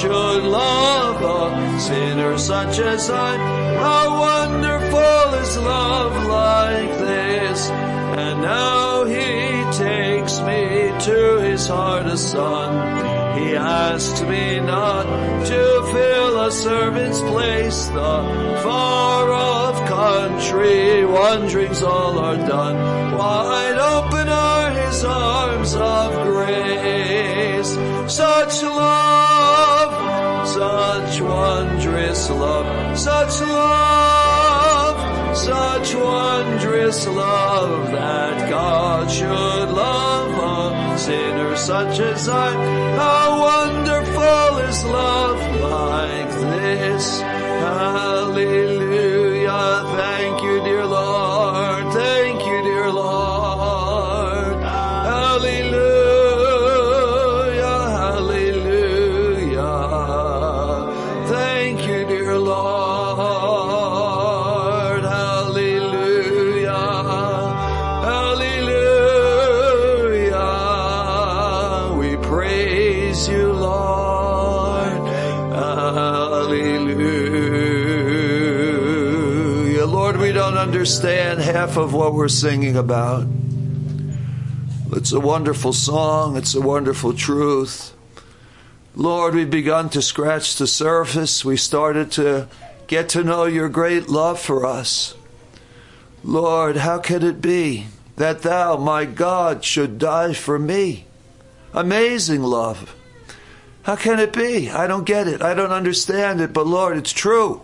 should love a sinner such as I. How wonderful is love like this. And now he takes me to his heart a son. He asks me not to fill a servant's place. The far-off country wanderings all are done. Wide open are his arms of grace. Such love, such wondrous love, such love, such wondrous love, that God should love a sinner such as I. How wonderful is love like this. Hallelujah. Thank you, dear Lord. Thank you, dear Lord. Hallelujah. Hallelujah. Thank you, dear Lord. Hallelujah. Hallelujah. We praise you, Lord. Hallelujah. Lord, we don't understand half of what we're singing about. It's a wonderful song. It's a wonderful truth. Lord, we've begun to scratch the surface. We started to get to know your great love for us. Lord, how can it be that thou, my God, should die for me? Amazing love. How can it be? I don't get it. I don't understand it. But Lord, it's true.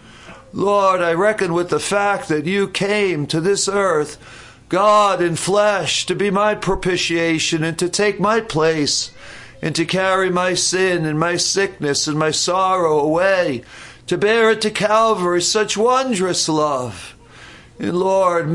Lord, I reckon with the fact that you came to this earth, God in flesh, to be my propitiation and to take my place and to carry my sin and my sickness and my sorrow away, to bear it to Calvary. Such wondrous love. And Lord,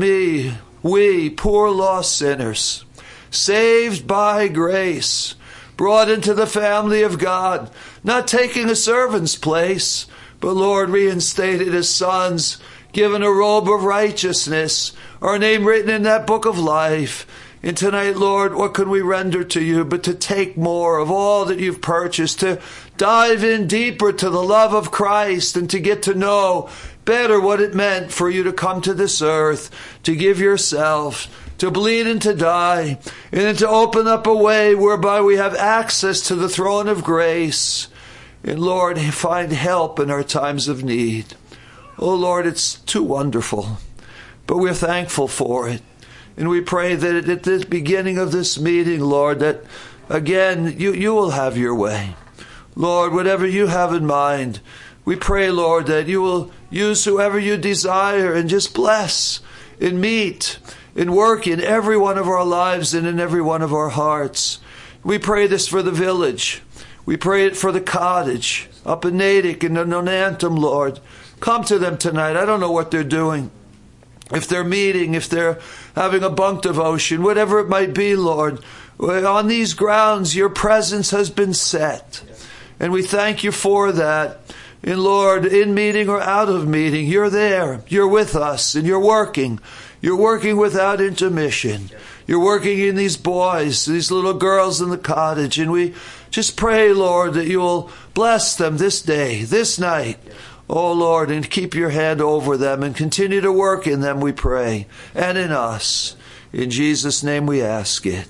we poor lost sinners, saved by grace, brought into the family of God, not taking a servant's place, but Lord, reinstated as sons, given a robe of righteousness, our name written in that book of life. And tonight, Lord, what can we render to you but to take more of all that you've purchased, to dive in deeper to the love of Christ and to get to know better what it meant for you to come to this earth, to give yourself, to bleed and to die, and then to open up a way whereby we have access to the throne of grace. And Lord, find help in our times of need. Oh Lord, it's too wonderful, but we're thankful for it. And we pray that at the beginning of this meeting, Lord, that again, you will have your way. Lord, whatever you have in mind, we pray, Lord, that you will use whoever you desire and just bless and meet and work in every one of our lives and in every one of our hearts. We pray this for the village. We pray it for the cottage up in Natick and in Nonantum, Lord. Come to them tonight. I don't know what they're doing. If they're meeting, if they're having a bunk devotion, whatever it might be, Lord, on these grounds, your presence has been set. And we thank you for that. And Lord, in meeting or out of meeting, you're there. You're with us and you're working. You're working without intermission. You're working in these boys, these little girls in the cottage. And we just pray, Lord, that you will bless them this day, this night. Oh, Lord, and keep your hand over them and continue to work in them, we pray, and in us. In Jesus' name we ask it.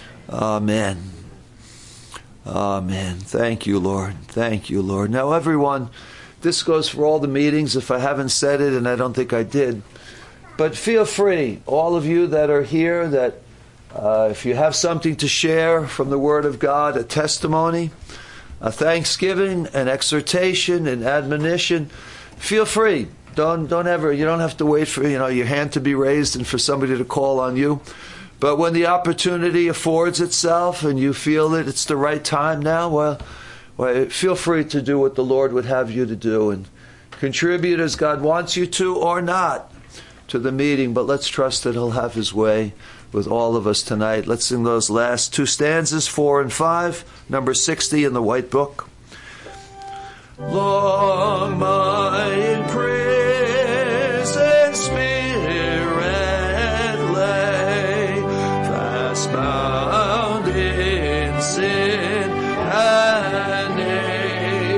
Amen. Amen. Thank you, Lord. Thank you, Lord. Now, everyone, this goes for all the meetings, if I haven't said it, and I don't think I did. But feel free, all of you that are here, that if you have something to share from the Word of God, a testimony, a thanksgiving, an exhortation, an admonition, feel free. Don't ever, you don't have to wait for, your hand to be raised and for somebody to call on you. But when the opportunity affords itself and you feel that it's the right time now, well, feel free to do what the Lord would have you to do and contribute as God wants you to or not to the meeting. But let's trust that He'll have His way with all of us tonight. Let's sing those last two stanzas, 4 and 5, number 60 in the White Book. Long my prison spirit lay, fast bound in sin and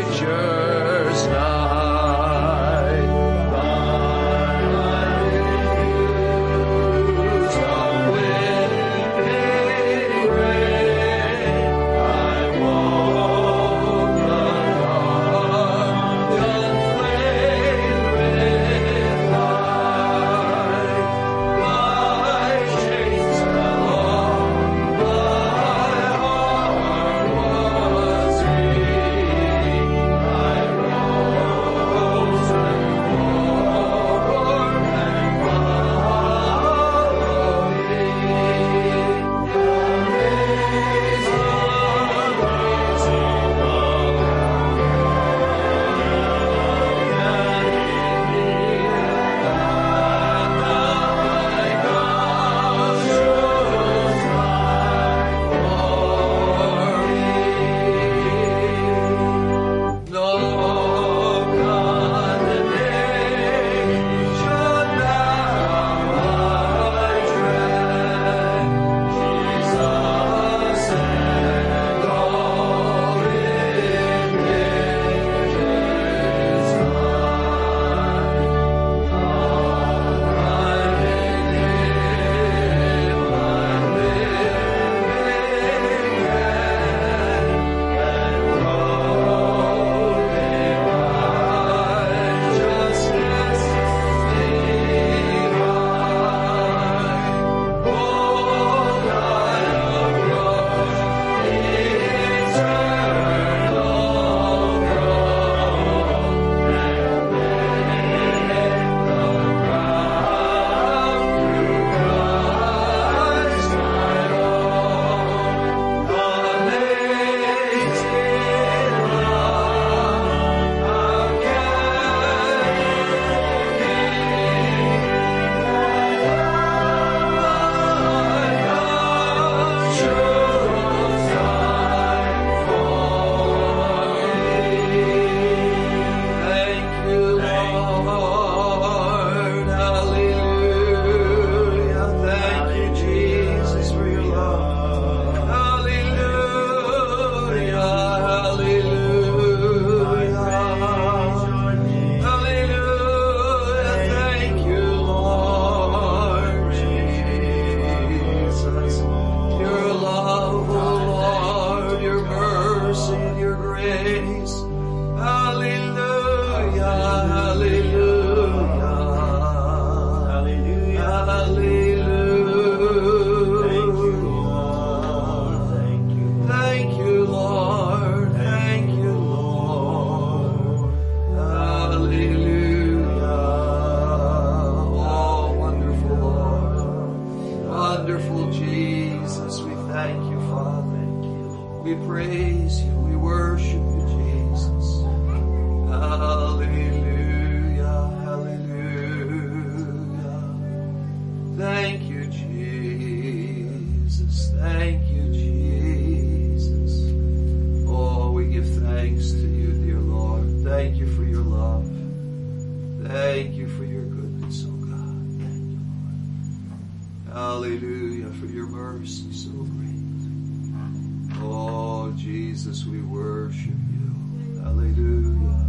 Hallelujah, for your mercy so great. Oh, Jesus, we worship you. Hallelujah.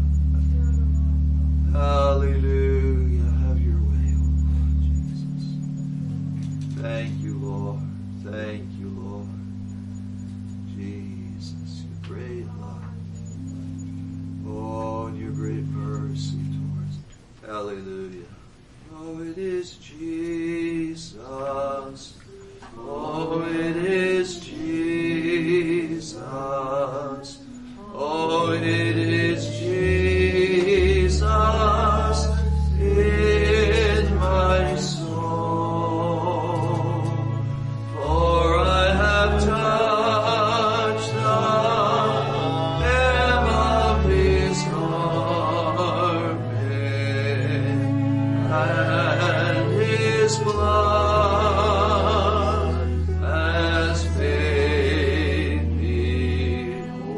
Hallelujah. Have your way, oh Lord Jesus. Thank you, Lord. Thank you, Lord. Jesus, your great love. Oh, and your great mercy towards us. Hallelujah. Oh, it is Jesus. Oh, it is Jesus. Oh, it is Jesus in my soul. For I have touched the hem of his garment, and his blood has made me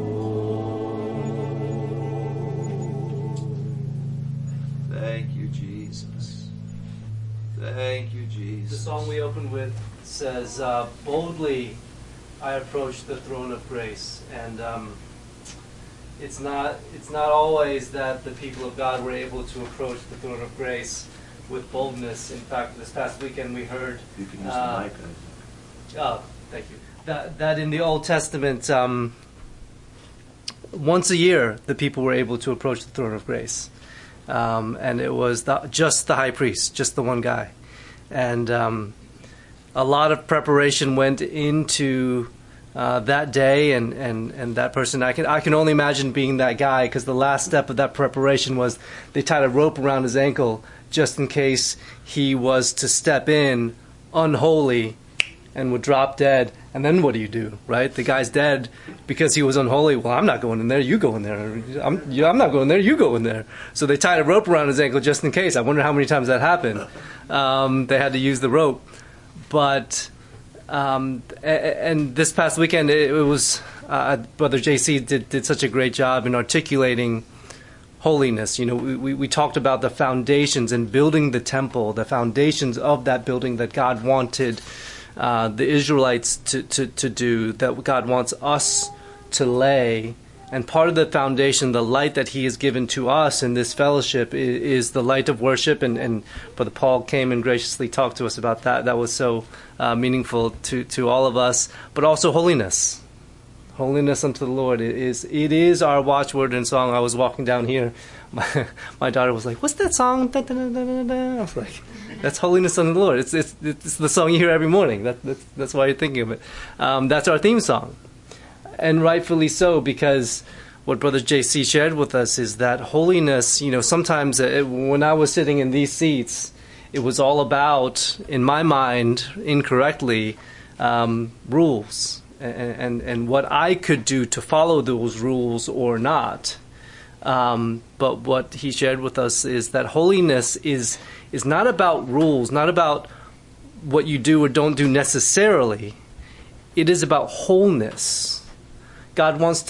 whole. Thank you, Jesus. Thank you, The Jesus. song we opened with says, boldly I approach the throne of grace. And it's not always that the people of God were able to approach the throne of grace with boldness. In fact, this past weekend we heard... You can use the mic. Oh, thank you. That in the Old Testament, once a year, the people were able to approach the throne of grace. And it was just the high priest, just the one guy. And a lot of preparation went into that day and that person. I can only imagine being that guy, because the last step of that preparation was they tied a rope around his ankle just in case he was to step in unholy and would drop dead. And then what do, right? The guy's dead because he was unholy. Well, I'm not going in there, you go in there. I'm not going there, you go in there. So they tied a rope around his ankle just in case. I wonder how many times that happened. They had to use the rope. But, and this past weekend, it was, Brother JC did such a great job in articulating holiness. You know, we talked about the foundations and building the temple, the foundations of that building that God wanted the Israelites to do, that God wants us to lay. And part of the foundation, the light that he has given to us in this fellowship, is the light of worship. And Brother Paul came and graciously talked to us about that. That was so meaningful to all of us. But also holiness. Holiness unto the Lord. It is our watchword and song. I was walking down here. My daughter was like, "What's that song?" Da, da, da, da, da. I was like, "That's holiness unto the Lord." It's the song you hear every morning. That's why you're thinking of it. That's our theme song. And rightfully so, because what Brother JC shared with us is that holiness, you know, sometimes when I was sitting in these seats, it was all about, in my mind, incorrectly, rules. And what I could do to follow those rules or not. But what he shared with us is that holiness is not about rules, not about what you do or don't do necessarily. It is about wholeness. God wants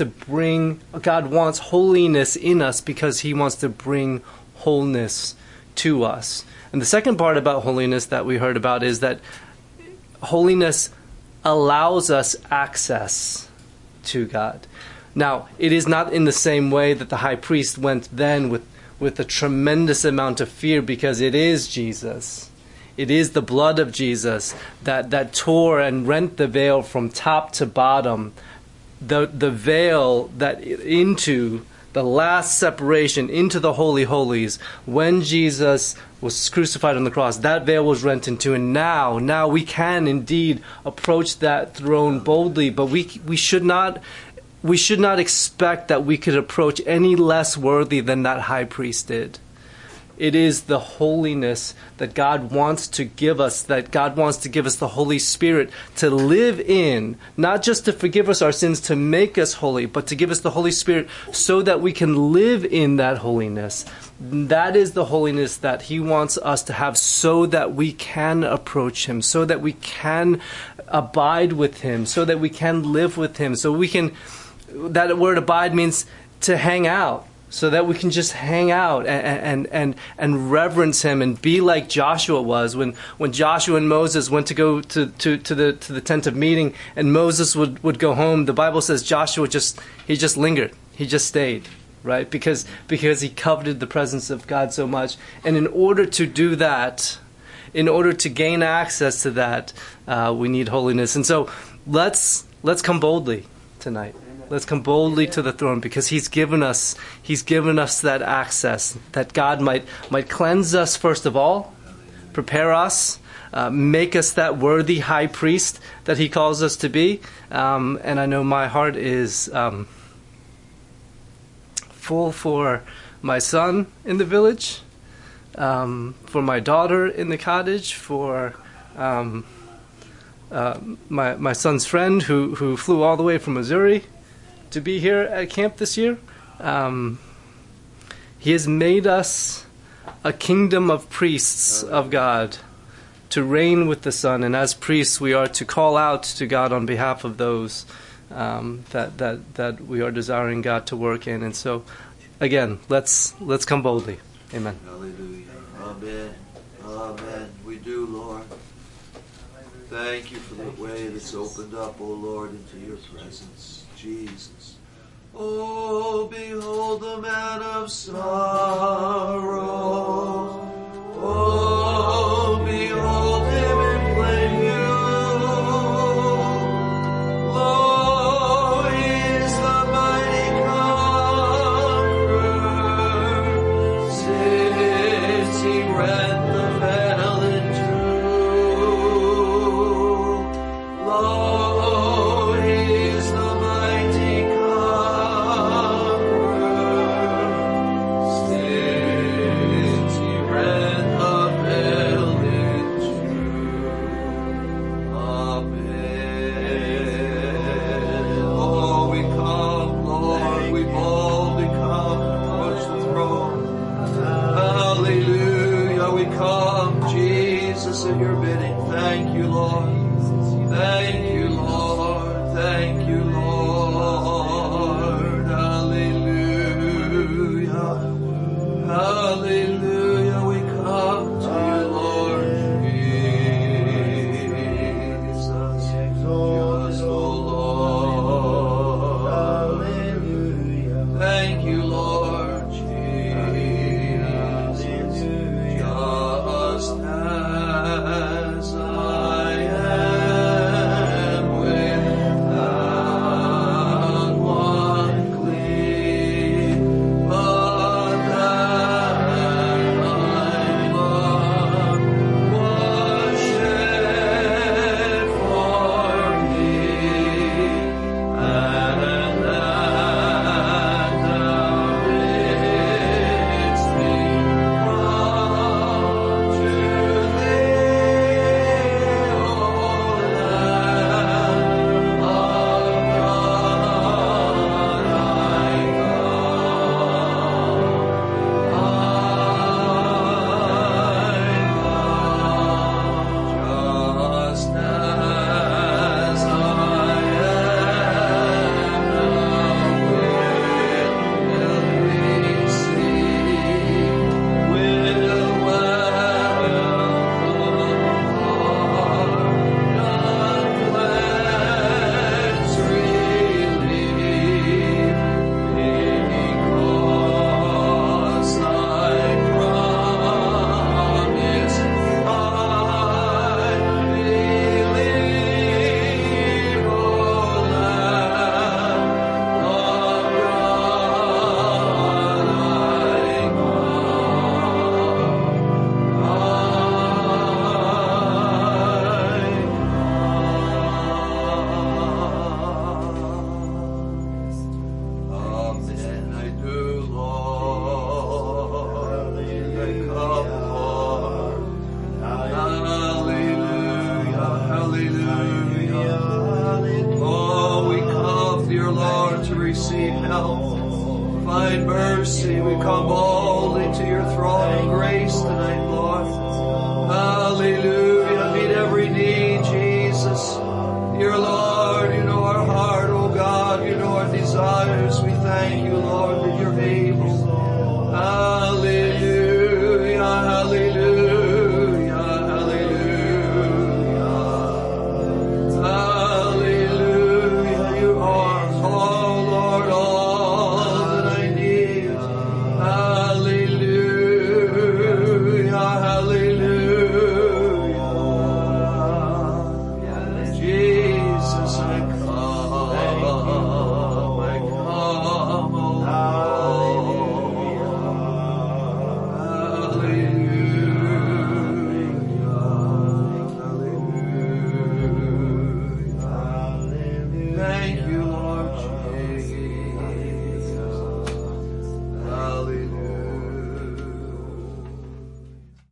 holiness in us because he wants to bring wholeness to us. And the second part about holiness that we heard about is that holiness allows us access to God. Now, it is not in the same way that the high priest went then with a tremendous amount of fear, because it is Jesus. It is the blood of Jesus that tore and rent the veil from top to bottom. The veil that into the last separation into the Holy Holies, when Jesus was crucified on the cross, that veil was rent in two, and now we can indeed approach that throne boldly, but we should not expect that we could approach any less worthy than that high priest did. It is the holiness that God wants to give us, that God wants to give us the Holy Spirit to live in, not just to forgive us our sins, to make us holy, but to give us the Holy Spirit so that we can live in that holiness. That is the holiness that He wants us to have so that we can approach Him, so that we can abide with Him, so that we can live with Him, so we can, that word abide means to hang out. So that we can just hang out and reverence Him and be like Joshua was when Joshua and Moses went to go to the tent of meeting, and Moses would go home. The Bible says Joshua just lingered. He just stayed, right? Because he coveted the presence of God so much. And in order to do that, in order to gain access to that, we need holiness. And so let's come boldly tonight. Let's come boldly to the throne, because He's given us that access, that God might cleanse us first of all, prepare us, make us that worthy high priest that He calls us to be. And I know my heart is full for my son in the village, for my daughter in the cottage, for my son's friend who flew all the way from Missouri to be here at camp this year. He has made us a kingdom of priests of God to reign with the Son, and as priests we are to call out to God on behalf of those that we are desiring God to work in. And so, again, let's come boldly. Amen. Hallelujah. Amen. Amen. We do, Lord. Thank You for the way that's opened up, O Lord, into Your presence. Jesus. Oh, behold the man of sorrow. Oh, behold Him in plain view. Lo, He is the mighty conqueror. Since He rent the veil in two. Lo, Still we come boldly to your throne of grace.